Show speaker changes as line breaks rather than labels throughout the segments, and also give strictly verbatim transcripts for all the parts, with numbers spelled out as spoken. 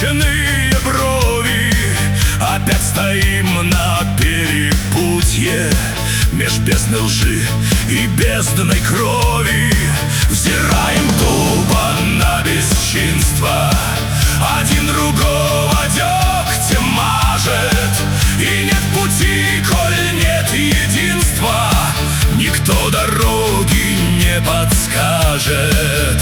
скрученные брови. Опять стоим на перепутье меж бездны лжи и бездной крови. Взираем тупо на бесчинство, один другого дегтем мажет. И нет пути, коль нет единства, никто дороги не подскажет.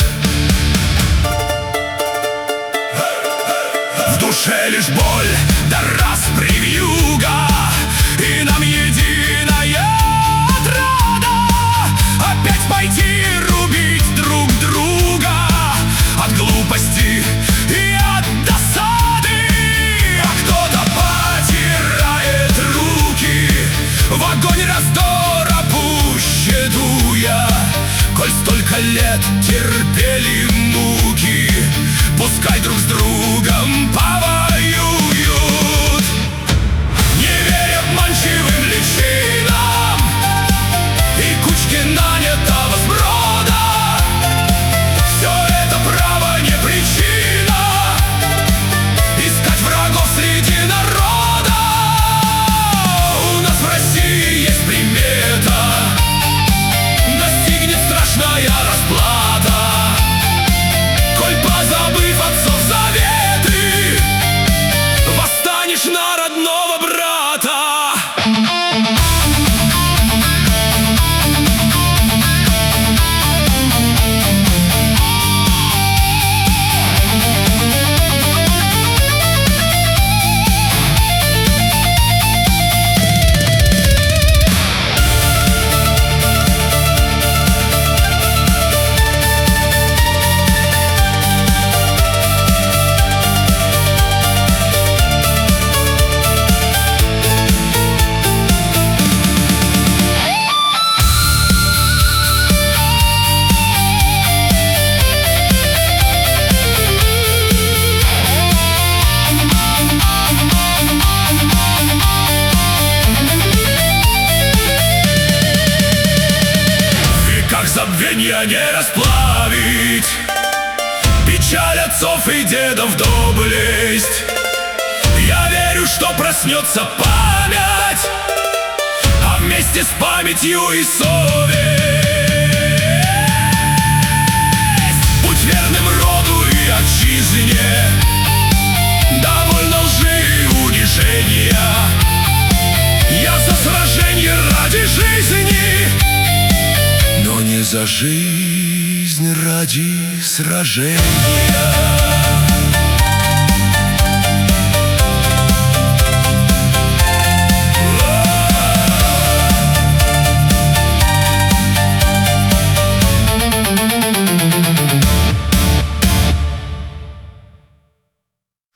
В душе лишь боль, да распри вьюга, и нам единая отрада опять пойти рубить друг друга от глупости и от досады. А кто-то потирает руки в огонь раздора пуще дуя. Коль столько лет терпели муки, пускай друг с другом повоюют. Не веря обманчивым личинам и кучке нанятого сброда, все это право не причина искать врагов среди народа. У нас в России есть примета, настигнет страшная расплата, коль позабыв отцов заветы, восстанешь на родного брата. Забвенья не расплавить, печаль отцов и дедов доблесть. Я верю, что проснется память, а вместе с памятью и совесть. Будь верным роду и отчизне, довольно лжи и унижения. Я за сраженье ради жизни, но не за жизнь ради сражения.